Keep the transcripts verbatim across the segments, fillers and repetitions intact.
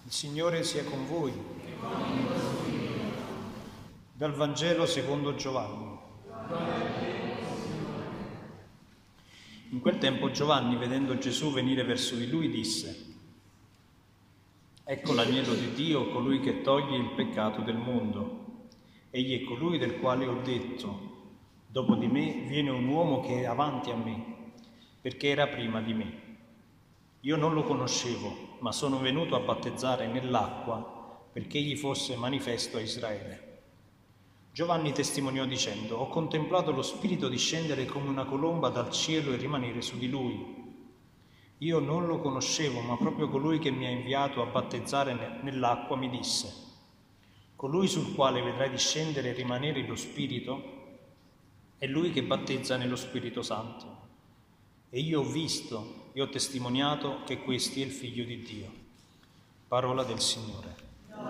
Il Signore sia con voi. Dal Vangelo secondo Giovanni. In quel tempo Giovanni, vedendo Gesù venire verso di lui, disse: Ecco l'agnello di Dio, colui che toglie il peccato del mondo. Egli è colui del quale ho detto: dopo di me viene un uomo che è avanti a me, perché era prima di me. Io non lo conoscevo, ma sono venuto a battezzare nell'acqua perché egli fosse manifesto a Israele. Giovanni testimoniò dicendo: Ho contemplato lo Spirito discendere come una colomba dal cielo e rimanere su di lui. Io non lo conoscevo, ma proprio colui che mi ha inviato a battezzare nell'acqua mi disse: Colui sul quale vedrai discendere e rimanere lo Spirito è lui che battezza nello Spirito Santo. E io ho visto e ho testimoniato che questi è il Figlio di Dio. Parola del Signore.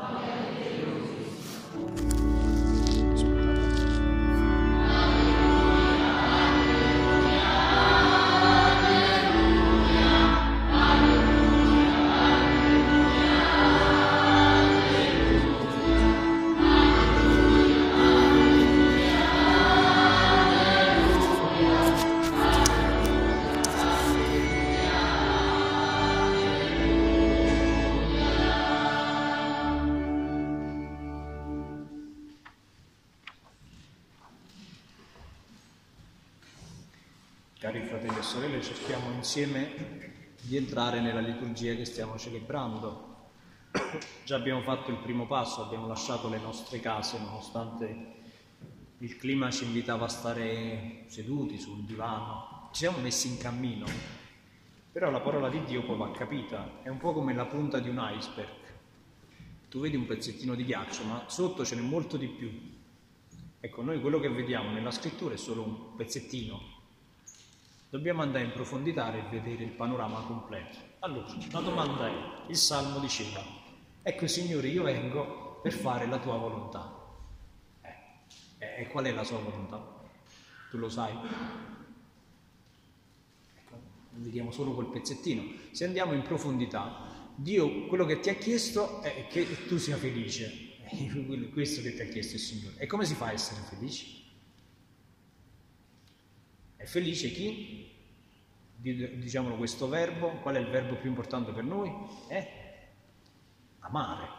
Cari fratelli e sorelle, cerchiamo insieme di entrare nella liturgia che stiamo celebrando. Già abbiamo fatto il primo passo, abbiamo lasciato le nostre case, nonostante il clima ci invitava a stare seduti sul divano. Ci siamo messi in cammino, però la parola di Dio poi va capita, è un po' come la punta di un iceberg. Tu vedi un pezzettino di ghiaccio, ma sotto ce n'è molto di più. Ecco, noi quello che vediamo nella scrittura è solo un pezzettino. Dobbiamo andare in profondità e vedere il panorama completo. Allora, la domanda è, il Salmo diceva: ecco Signore, io vengo per fare la tua volontà. Eh, e qual è la sua volontà? Tu lo sai? Ecco, vediamo solo quel pezzettino. Se andiamo in profondità, Dio quello che ti ha chiesto è che tu sia felice. È questo che ti ha chiesto il Signore. E come si fa a essere felici? È felice chi? Diciamolo questo verbo, qual è il verbo più importante per noi? È amare.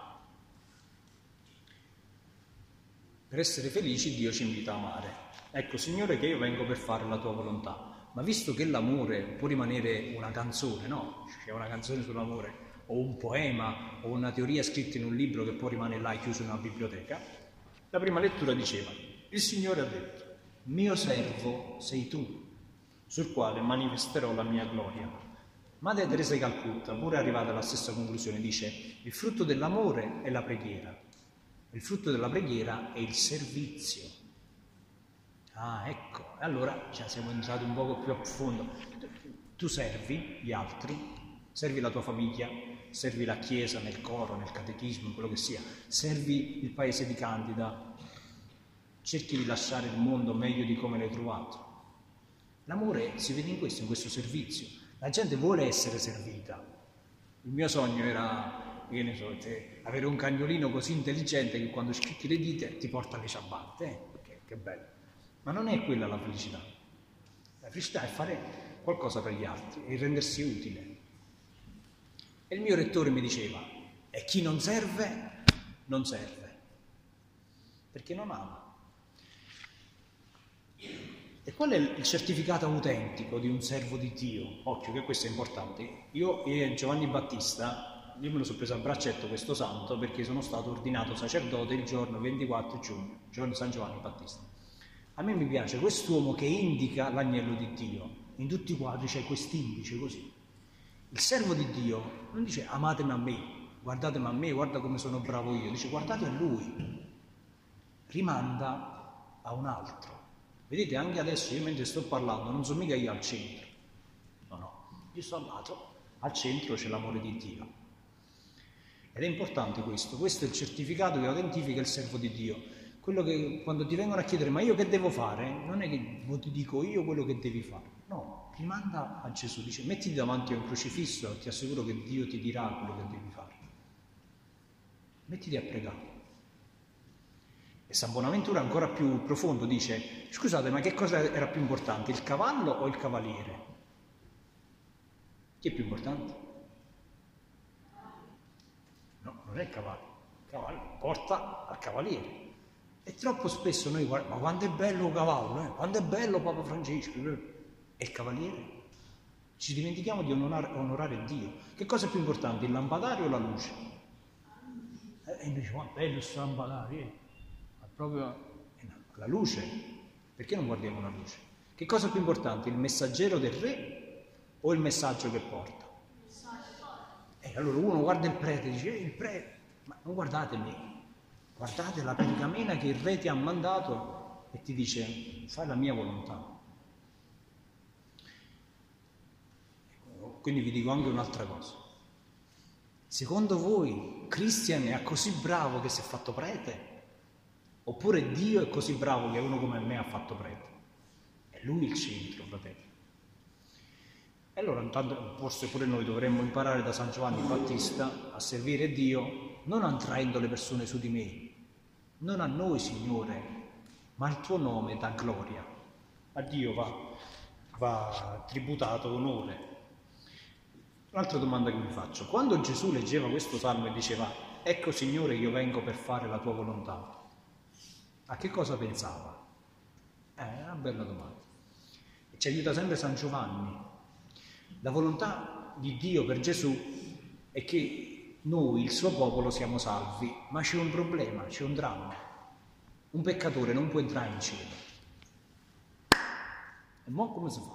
Per essere felici Dio ci invita a amare. Ecco Signore che io vengo per fare la tua volontà. Ma visto che l'amore può rimanere una canzone, no? C'è una canzone sull'amore, o un poema, o una teoria scritta in un libro che può rimanere là chiuso in una biblioteca, la prima lettura diceva: il Signore ha detto: mio servo sei tu, sul quale manifesterò la mia gloria. Madre Teresa di Calcutta, pure arrivata alla stessa conclusione, dice: il frutto dell'amore è la preghiera, il frutto della preghiera è il servizio. Ah, ecco, allora cioè, siamo entrati un poco più a fondo. Tu servi gli altri, servi la tua famiglia, servi la Chiesa nel coro, nel catechismo, quello che sia, servi il paese di Candida, cerchi di lasciare il mondo meglio di come l'hai trovato. L'amore si vede in questo, in questo servizio. La gente vuole essere servita. Il mio sogno era, che ne so, te, avere un cagnolino così intelligente che quando schicchi le dita ti porta le ciabatte. Eh? Che, che bello. Ma non è quella la felicità. La felicità è fare qualcosa per gli altri e rendersi utile. E il mio rettore mi diceva: e chi non serve, non serve. Perché non ama. E qual è il certificato autentico di un servo di Dio? Occhio che questo è importante. Io e Giovanni Battista, io me lo sono preso a braccetto questo santo perché sono stato ordinato sacerdote il giorno ventiquattro giugno, giorno San Giovanni Battista. A me mi piace quest'uomo che indica l'agnello di Dio. In tutti i quadri c'è quest'indice così. Il servo di Dio non dice amatemi a me, guardatemi a me, guarda come sono bravo io. Dice guardate a lui. Rimanda a un altro. Vedete, anche adesso io mentre sto parlando non sono mica io al centro, no, no, io sto al lato, al centro c'è l'amore di Dio. Ed è importante questo, questo è il certificato che autentifica il servo di Dio. Quello che quando ti vengono a chiedere ma io che devo fare, non è che ti dico io quello che devi fare, no, rimanda a Gesù, dice mettiti davanti a un crocifisso e ti assicuro che Dio ti dirà quello che devi fare. mettiti a pregare. E San Bonaventura ancora più profondo dice, scusate, ma che cosa era più importante, il cavallo o il cavaliere? Chi è più importante? No, non è il cavallo, il cavallo porta al cavaliere. E troppo spesso noi guardiamo, ma quanto è bello il cavallo, eh? Quanto è bello Papa Francesco, e il cavaliere? Ci dimentichiamo di onorare, onorare Dio. Che cosa è più importante, il lampadario o la luce? E invece, ma bello questo lampadario, eh? Ma proprio eh no, la luce. Perché non guardiamo la luce? Che cosa è più importante, il messaggero del re o il messaggio che porta? E allora uno guarda il prete e dice, eh, il prete, ma non guardate me. Guardate la pergamena che il re ti ha mandato e ti dice, fai la mia volontà. Quindi vi dico anche un'altra cosa. Secondo voi Christian è così bravo che si è fatto prete? Oppure Dio è così bravo che uno come me ha fatto prete? È lui il centro, fratello. E allora intanto forse pure noi dovremmo imparare da San Giovanni Battista a servire Dio non attraendo le persone su di me, non a noi Signore, ma al tuo nome dà gloria. A Dio va, va tributato onore. Un'altra domanda che mi faccio, quando Gesù leggeva questo salmo e diceva ecco Signore io vengo per fare la tua volontà, a che cosa pensava? Eh, è una bella domanda. E ci aiuta sempre San Giovanni. La volontà di Dio per Gesù è che noi, il suo popolo, siamo salvi, ma c'è un problema, c'è un dramma. Un peccatore non può entrare in cielo. E mo' come si fa?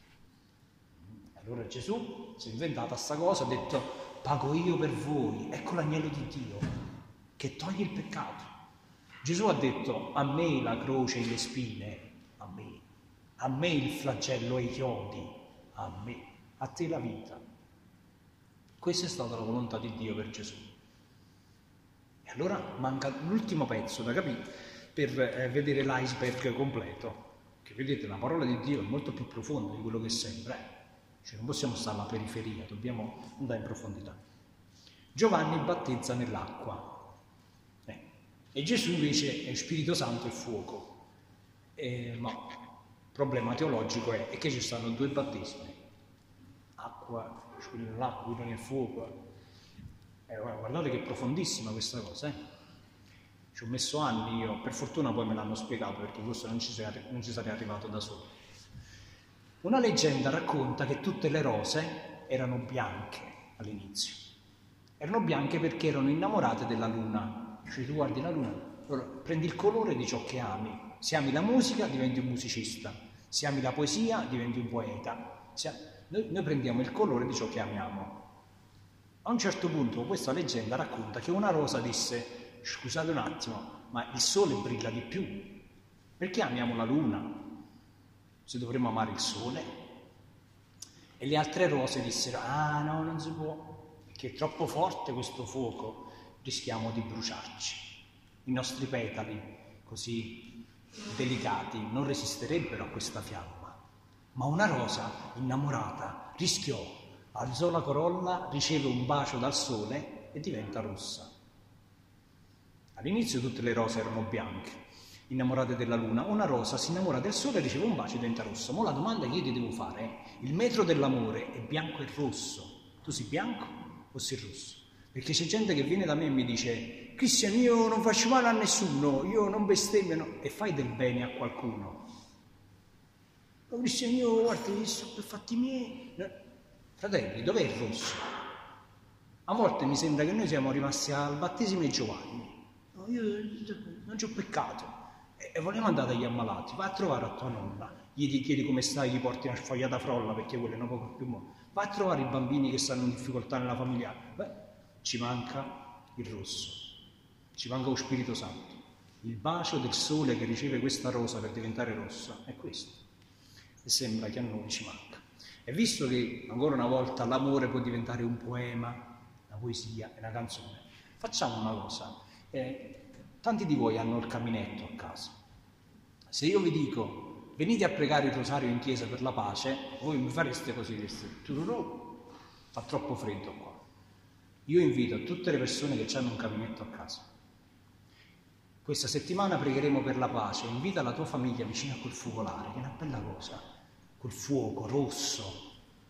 Allora Gesù si è inventata sta cosa, ha detto pago io per voi, ecco l'agnello di Dio che toglie il peccato. Gesù ha detto a me la croce e le spine, a me, a me il flagello e i chiodi, a me, a te la vita. Questa è stata la volontà di Dio per Gesù. E allora manca l'ultimo pezzo da capire per eh, vedere l'iceberg completo. Che vedete, la parola di Dio è molto più profonda di quello che sembra. Eh? Cioè non possiamo stare alla periferia, dobbiamo andare in profondità. Giovanni battezza nell'acqua. Eh. E Gesù invece è Spirito Santo e fuoco. Eh, ma il problema teologico è, è che ci stanno due battesimi. Acqua, l'acqua, quello nel fuoco. Eh, guardate che è profondissima questa cosa, eh? Ci ho messo anni io, per fortuna poi me l'hanno spiegato perché forse non ci, sarei, non ci sarei arrivato da solo. Una leggenda racconta che tutte le rose erano bianche all'inizio. Erano bianche perché erano innamorate della luna. Cioè tu guardi la luna, allora, prendi il colore di ciò che ami. Se ami la musica diventi un musicista, se ami la poesia diventi un poeta. Se, noi, noi prendiamo il colore di ciò che amiamo. A un certo punto questa leggenda racconta che una rosa disse scusate un attimo, ma il sole brilla di più, perché amiamo la luna se dovremmo amare il sole? E le altre rose dissero ah no, non si può, perché è troppo forte questo fuoco, rischiamo di bruciarci, i nostri petali così delicati non resisterebbero a questa fiamma. Ma una rosa innamorata rischiò, alzò la corolla, riceve un bacio dal sole e diventa rossa. All'inizio tutte le rose erano bianche, innamorate della luna. Una rosa si innamora del sole, riceve un bacio e diventa rossa. Ma la domanda che io ti devo fare è, il metro dell'amore è bianco e rosso. Tu sei bianco o sei rosso? Perché c'è gente che viene da me e mi dice Cristian, io non faccio male a nessuno, io non bestemmio, no. E fai del bene a qualcuno. Ma Cristian, io guarda, io sto per fatti miei. No. Fratelli, dov'è il rosso? A volte mi sembra che noi siamo rimasti al battesimo di Giovanni. No, io non ci ho peccato. E vogliamo andare agli ammalati, vai a trovare a tua nonna, gli chiedi come stai, gli porti una sfogliata frolla perché quello è un poco più modo. Vai a trovare i bambini che stanno in difficoltà nella famiglia. Beh, ci manca il rosso, ci manca lo Spirito Santo. Il bacio del sole che riceve questa rosa per diventare rossa è questo. E sembra che a noi ci manca. E visto che ancora una volta l'amore può diventare un poema, una poesia e una canzone, facciamo una cosa. Eh, tanti di voi hanno il caminetto a casa. Se io vi dico venite a pregare il rosario in chiesa per la pace, voi mi fareste così, direste, fa troppo freddo qua. Io invito tutte le persone che hanno un caminetto a casa. Questa settimana pregheremo per la pace. Invita la tua famiglia vicino a quel focolare, che è una bella cosa, quel fuoco rosso.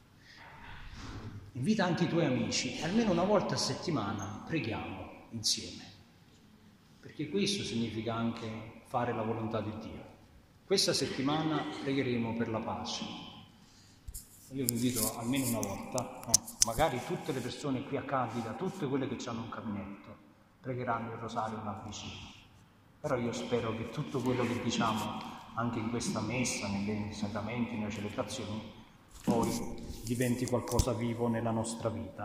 Invita anche i tuoi amici e almeno una volta a settimana preghiamo insieme. Perché questo significa anche fare la volontà di Dio. Questa settimana pregheremo per la pace. Io vi invito almeno una volta, eh, magari tutte le persone qui a Candida, tutte quelle che hanno un caminetto, pregheranno il rosario là vicino. Però io spero che tutto quello che diciamo anche in questa messa, nei sacramenti, nelle celebrazioni, poi diventi qualcosa vivo nella nostra vita.